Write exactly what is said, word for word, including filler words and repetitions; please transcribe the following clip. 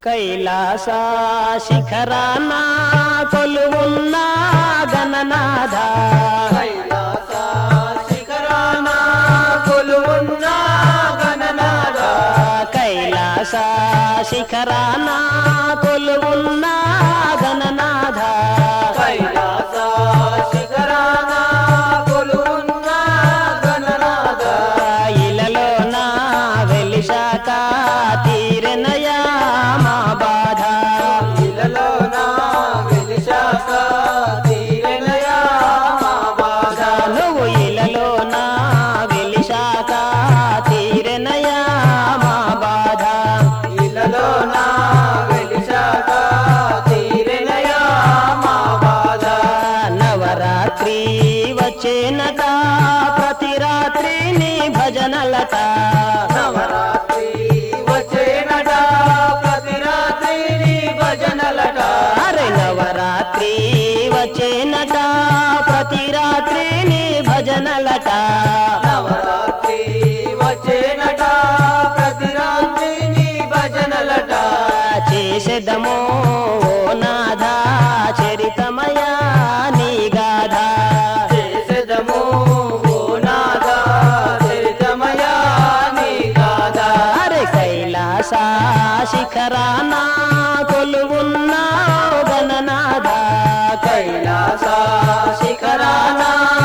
కైలాస శిఖరాన కొలువున్న గణనాథ, కైలాస శిఖరాన కొలువున్న గణనాథ, కైలాస శిఖరాన కొలువున్న గణనాథ, కైలాస శిఖరాన కొలువున్న గణనాథ, ఇలలో నా వెలిశాక తీరెనయా మా బాధ, ఇలలో నా వెలిశాక తీరెనయా మా బాధ, నువ్వు ఇలలో నా వెలిశాక తీరెనయా మా బాధ, ఇలలో నా వెలిశాక తీరెనయా మా బాధ, నవరాత్రి వచ్చేనట ప్రతి రాత్రి నీ భజనలట, నవరాత్రి వచ్చేనట ప్రతి రాత్రి నీ భజనలట, అరే నవరాత్రి వచ్చేనట ప్రతి రాత్రి నీ భజనలట, నవరాత్రి వచ్చేనట ప్రతి రాత్రి నీ భజనలట, చేసేదమో ఓ నాథ చరితమయా నీ గాథ, చేసెదము ఓ నాథ చరితమయా నీ గాథ, అరే కైలాస శిఖరాన కొలువున్న గణనాథ, కైలాస శిఖరాన